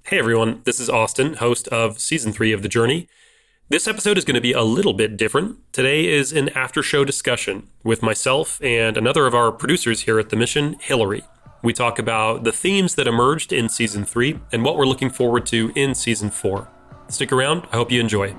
Hey everyone, this is Austin, host of Season 3 of The Journey. This episode is going to be a little bit different. Today is an after-show discussion with myself and another of our producers here at The Mission, Hillary. We talk about the themes that emerged in Season 3 and what we're looking forward to in Season 4. Stick around, I hope you enjoy.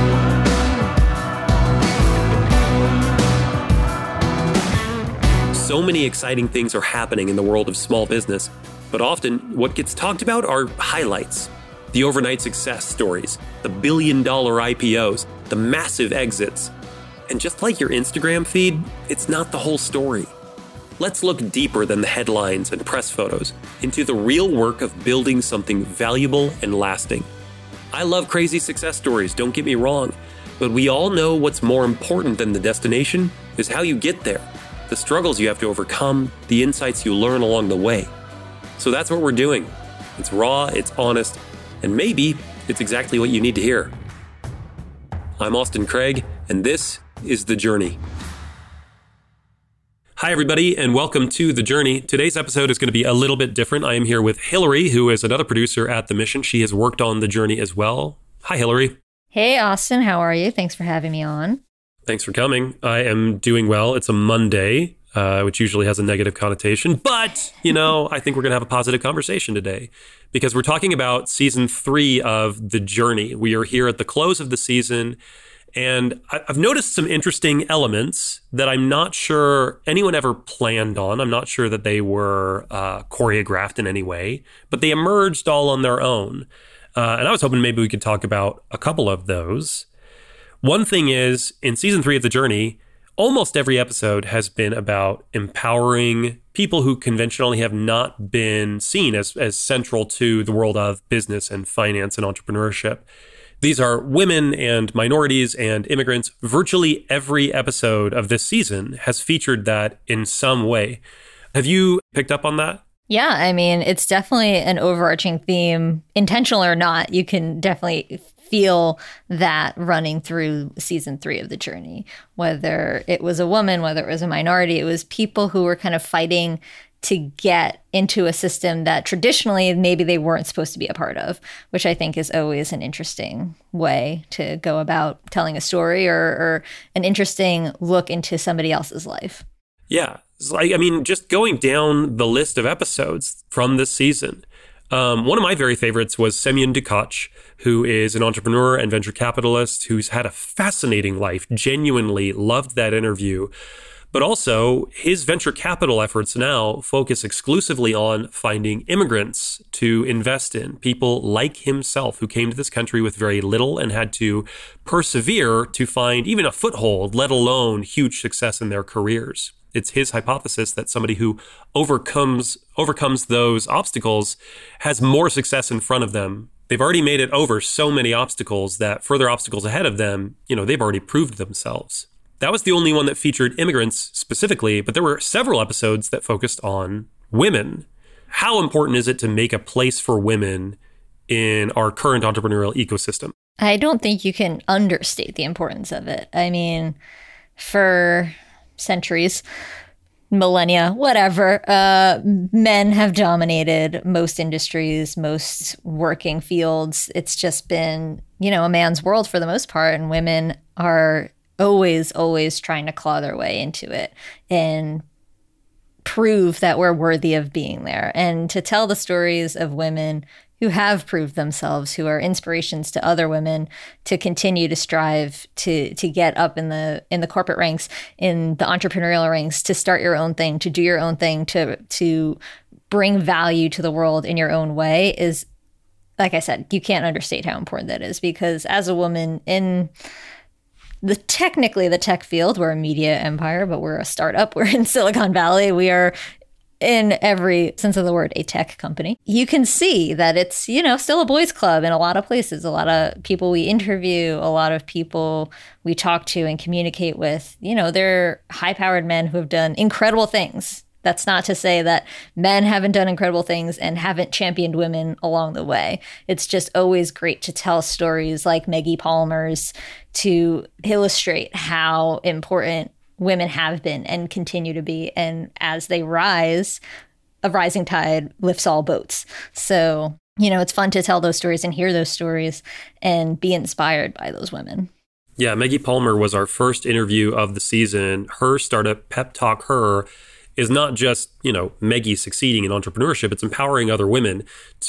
So many exciting things are happening in the world of small business. But often, what gets talked about are highlights. The overnight success stories, the billion-dollar IPOs, the massive exits. And just like your Instagram feed, it's not the whole story. Let's look deeper than the headlines and press photos into the real work of building something valuable and lasting. I love crazy success stories, don't get me wrong, but we all know what's more important than the destination is how you get there, the struggles you have to overcome, the insights you learn along the way. So that's what we're doing. It's raw, it's honest, and maybe it's exactly what you need to hear. I'm Austin Craig, and this is The Journey. Hi, everybody, and welcome to The Journey. Today's episode is going to be a little bit different. I am here with Hillary, who is another producer at The Mission. She has worked on The Journey as well. Hi, Hillary. Hey, Austin. How are you? Thanks for having me on. Thanks for coming. I am doing well. It's a Monday. Which usually has a negative connotation. But, I think we're going to have a positive conversation today because we're talking about Season 3 of The Journey. We are here at the close of the season, and I've noticed some interesting elements that I'm not sure anyone ever planned on. I'm not sure that they were choreographed in any way, but they emerged all on their own. And I was hoping maybe we could talk about a couple of those. One thing is, in Season 3 of The Journey, almost every episode has been about empowering people who conventionally have not been seen as central to the world of business and finance and entrepreneurship. These are women and minorities and immigrants. Virtually every episode of this season has featured that in some way. Have you picked up on that? Yeah, I mean, it's definitely an overarching theme, intentional or not. You can definitely feel that running through Season 3 of The Journey. Whether it was a woman, whether it was a minority, it was people who were kind of fighting to get into a system that traditionally maybe they weren't supposed to be a part of, which I think is always an interesting way to go about telling a story or an interesting look into somebody else's life. Yeah. Just going down the list of episodes from this season, one of my very favorites was Semyon Dukac, who is an entrepreneur and venture capitalist who's had a fascinating life, genuinely loved that interview. But also, his venture capital efforts now focus exclusively on finding immigrants to invest in, people like himself who came to this country with very little and had to persevere to find even a foothold, let alone huge success in their careers. It's his hypothesis that somebody who overcomes those obstacles has more success in front of them. They've already made it over so many obstacles that further obstacles ahead of them, they've already proved themselves. That was the only one that featured immigrants specifically, but there were several episodes that focused on women. How important is it to make a place for women in our current entrepreneurial ecosystem? I don't think you can understate the importance of it. I mean, for centuries, millennia, whatever, men have dominated most industries, most working fields. It's just been, a man's world for the most part, and women are always trying to claw their way into it and prove that we're worthy of being there. And to tell the stories of women who have proved themselves, who are inspirations to other women to continue to strive to get up in the corporate ranks, in the entrepreneurial ranks, to start your own thing, to do your own thing, to bring value to the world in your own way is, like I said, you can't understate how important that is. Because as a woman in technically the tech field, we're a media empire, but we're a startup. We're in Silicon Valley. We are, in every sense of the word, a tech company. You can see that it's, still a boys' club in a lot of places. A lot of people we interview, a lot of people we talk to and communicate with, they're high-powered men who have done incredible things. That's not to say that men haven't done incredible things and haven't championed women along the way. It's just always great to tell stories like Maggie Palmer's to illustrate how important women have been and continue to be. And as they rise, a rising tide lifts all boats. So it's fun to tell those stories and hear those stories and be inspired by those women. Yeah, Maggie Palmer was our first interview of the season. Her startup, Pep Talk Her, is not just, Maggie succeeding in entrepreneurship. It's empowering other women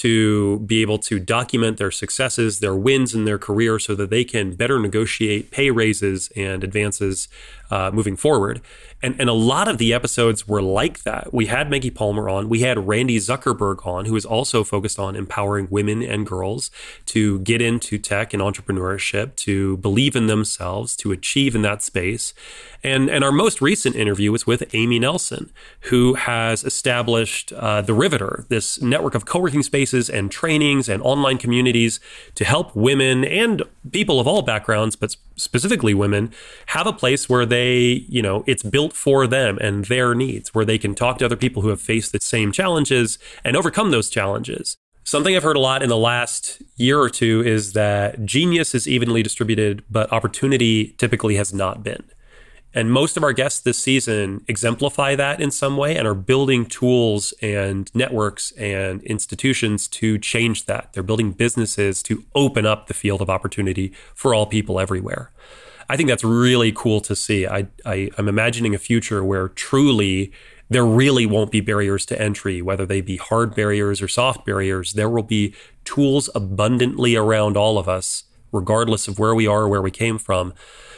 to be able to document their successes, their wins in their career so that they can better negotiate pay raises and advances moving forward. And a lot of the episodes were like that. We had Maggie Palmer on. We had Randy Zuckerberg on, who is also focused on empowering women and girls to get into tech and entrepreneurship, to believe in themselves, to achieve in that space. And our most recent interview was with Amy Nelson, who has established The Riveter, this network of co-working spaces and trainings and online communities to help women and people of all backgrounds, but specifically women, have a place where they, it's built for them and their needs, where they can talk to other people who have faced the same challenges and overcome those challenges. Something I've heard a lot in the last year or two is that genius is evenly distributed, but opportunity typically has not been. And most of our guests this season exemplify that in some way and are building tools and networks and institutions to change that. They're building businesses to open up the field of opportunity for all people everywhere. I think that's really cool to see. I'm imagining a future where truly there really won't be barriers to entry, whether they be hard barriers or soft barriers. There will be tools abundantly around all of us, regardless of where we are or where we came from,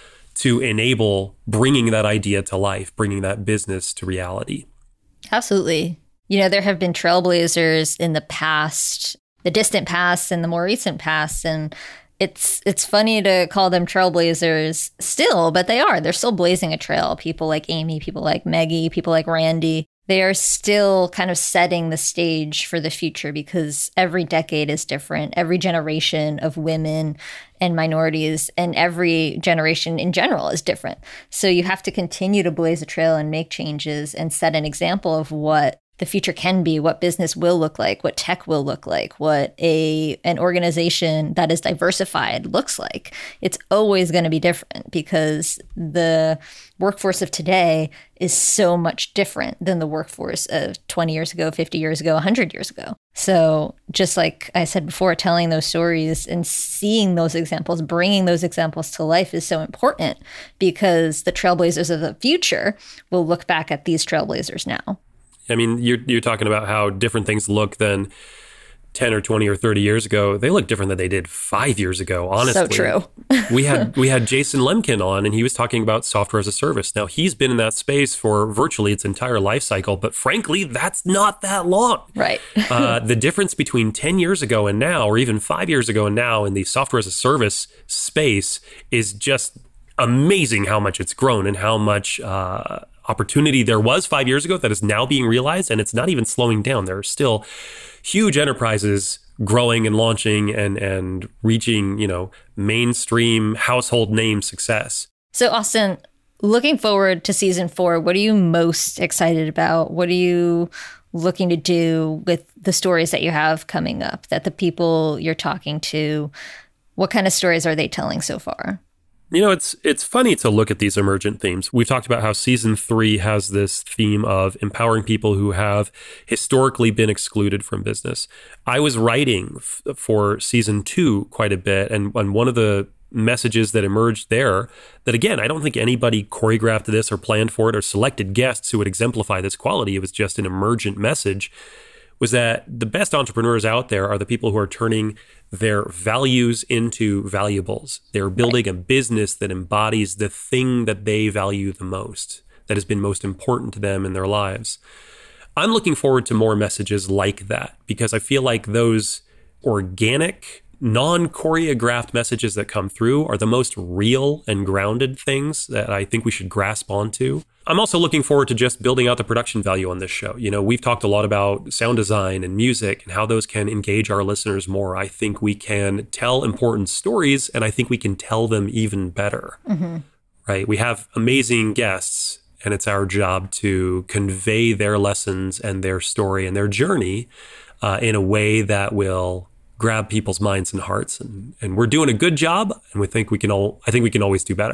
to enable bringing that idea to life, bringing that business to reality. Absolutely. There have been trailblazers in the past, the distant past and the more recent past. And it's funny to call them trailblazers still, but they are. They're still blazing a trail. People like Amy, people like Maggie, people like Randy. They are still kind of setting the stage for the future because every decade is different. Every generation of women and minorities and every generation in general is different. So you have to continue to blaze a trail and make changes and set an example of what the future can be, what business will look like, what tech will look like, what an organization that is diversified looks like. It's always going to be different because the workforce of today is so much different than the workforce of 20 years ago, 50 years ago, 100 years ago. So just like I said before, telling those stories and seeing those examples, bringing those examples to life is so important because the trailblazers of the future will look back at these trailblazers now. I mean, you're talking about how different things look than 10 or 20 or 30 years ago. They look different than they did 5 years ago, honestly. So true. we had Jason Lemkin on, and he was talking about software as a service. Now, he's been in that space for virtually its entire life cycle, but frankly, that's not that long. Right. The difference between 10 years ago and now, or even 5 years ago and now in the software as a service space is just amazing how much it's grown and how much opportunity there was 5 years ago that is now being realized, and it's not even slowing down. There are still huge enterprises growing and launching and reaching, mainstream household name success. So Austin, looking forward to season 4, what are you most excited about? What are you looking to do with the stories that you have coming up, that the people you're talking to, what kind of stories are they telling so far? It's funny to look at these emergent themes. We've talked about how season 3 has this theme of empowering people who have historically been excluded from business. I was writing for season 2 quite a bit, and one of the messages that emerged there that, again, I don't think anybody choreographed this or planned for it or selected guests who would exemplify this quality. It was just an emergent message, was that the best entrepreneurs out there are the people who are turning their values into valuables. They're building a business that embodies the thing that they value the most, that has been most important to them in their lives. I'm looking forward to more messages like that because I feel like those organic, non-choreographed messages that come through are the most real and grounded things that I think we should grasp onto. I'm also looking forward to just building out the production value on this show. We've talked a lot about sound design and music and how those can engage our listeners more. I think we can tell important stories, and I think we can tell them even better. Mm-hmm. Right? We have amazing guests, and it's our job to convey their lessons and their story and their journey in a way that will grab people's minds and hearts. And we're doing a good job, and I think we can always do better.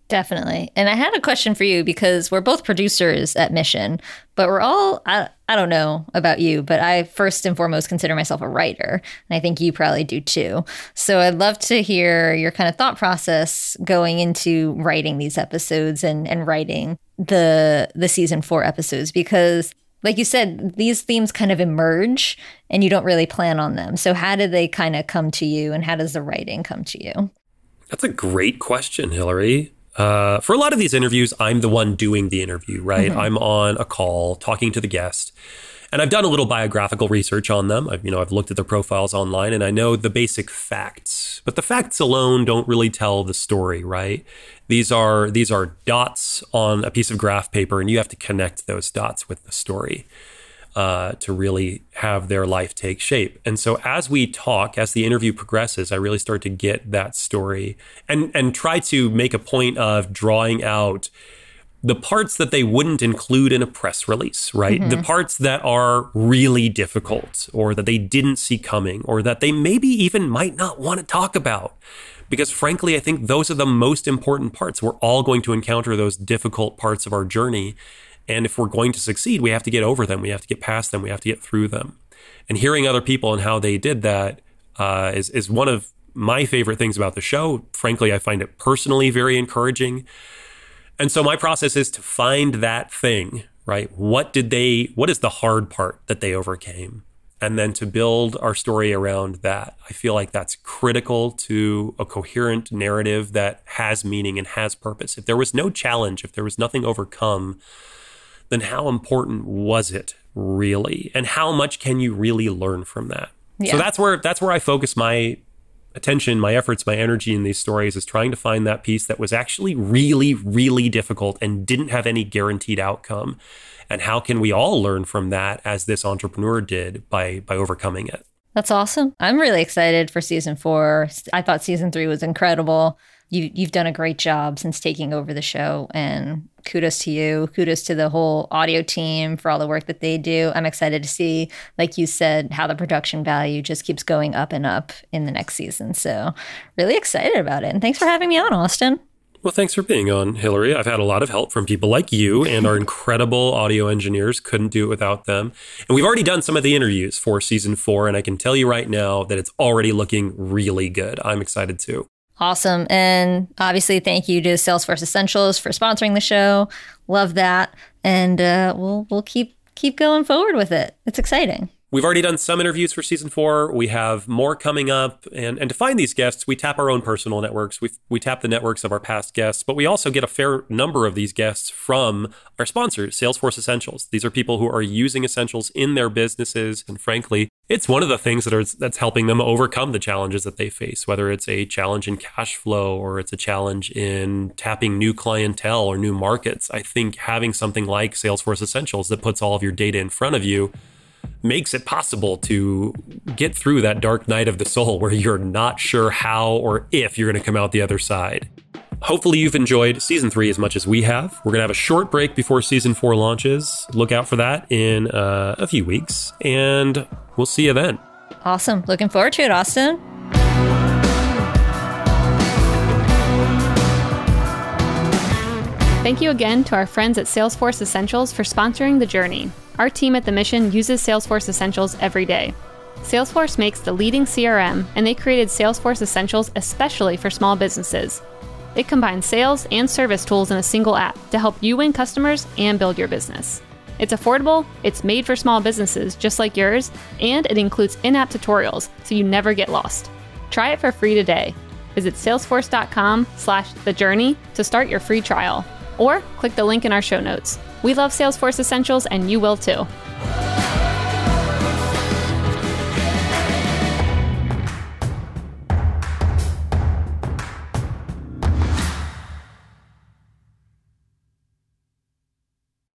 Definitely. And I had a question for you because we're both producers at Mission, but we're all, I don't know about you, but I first and foremost consider myself a writer. And I think you probably do too. So I'd love to hear your kind of thought process going into writing these episodes and writing the season 4 episodes, because like you said, these themes kind of emerge and you don't really plan on them. So how did they kind of come to you, and how does the writing come to you? That's a great question, Hillary. For a lot of these interviews, I'm the one doing the interview, right? Mm-hmm. I'm on a call talking to the guest, and I've done a little biographical research on them. I've looked at their profiles online, and I know the basic facts, but the facts alone don't really tell the story, right? These are dots on a piece of graph paper, and you have to connect those dots with the story to really have their life take shape. And so as we talk, as the interview progresses, I really start to get that story and try to make a point of drawing out the parts that they wouldn't include in a press release, right? Mm-hmm. The parts that are really difficult, or that they didn't see coming, or that they maybe even might not want to talk about. Because frankly, I think those are the most important parts. We're all going to encounter those difficult parts of our journey. And if we're going to succeed, we have to get over them. We have to get past them. We have to get through them. And hearing other people and how they did that is one of my favorite things about the show. Frankly, I find it personally very encouraging. And so my process is to find that thing, right? What is the hard part that they overcame? And then to build our story around that. I feel like that's critical to a coherent narrative that has meaning and has purpose. If there was no challenge, if there was nothing overcome, then how important was it really? And how much can you really learn from that? Yeah. So that's where I focus my attention, my efforts, my energy in these stories, is trying to find that piece that was actually really, really difficult and didn't have any guaranteed outcome. And how can we all learn from that, as this entrepreneur did, by overcoming it? That's awesome. I'm really excited for season 4. I thought season 3 was incredible. You've done a great job since taking over the show, and kudos to you. Kudos to the whole audio team for all the work that they do. I'm excited to see, like you said, how the production value just keeps going up and up in the next season. So really excited about it. And thanks for having me on, Austin. Well, thanks for being on, Hillary. I've had a lot of help from people like you and our incredible audio engineers. Couldn't do it without them. And we've already done some of the interviews for season 4, and I can tell you right now that it's already looking really good. I'm excited too. Awesome. And obviously, thank you to Salesforce Essentials for sponsoring the show. Love that. And we'll keep going forward with it. It's exciting. We've already done some interviews for season 4. We have more coming up. And to find these guests, we tap our own personal networks. We tap the networks of our past guests, but we also get a fair number of these guests from our sponsors, Salesforce Essentials. These are people who are using Essentials in their businesses. And frankly, it's one of the things that's helping them overcome the challenges that they face, whether it's a challenge in cash flow or it's a challenge in tapping new clientele or new markets. I think having something like Salesforce Essentials that puts all of your data in front of you makes it possible to get through that dark night of the soul where you're not sure how or if you're going to come out the other side. Hopefully you've enjoyed season 3 as much as we have. We're going to have a short break before season 4 launches. Look out for that in a few weeks, and we'll see you then. Awesome. Looking forward to it, Austin. Thank you again to our friends at Salesforce Essentials for sponsoring The Journey. Our team at The Mission uses Salesforce Essentials every day. Salesforce makes the leading CRM, and they created Salesforce Essentials especially for small businesses. It combines sales and service tools in a single app to help you win customers and build your business. It's affordable, it's made for small businesses just like yours, and it includes in-app tutorials so you never get lost. Try it for free today. Visit salesforce.com/thejourney to start your free trial. Or click the link in our show notes. We love Salesforce Essentials, and you will too.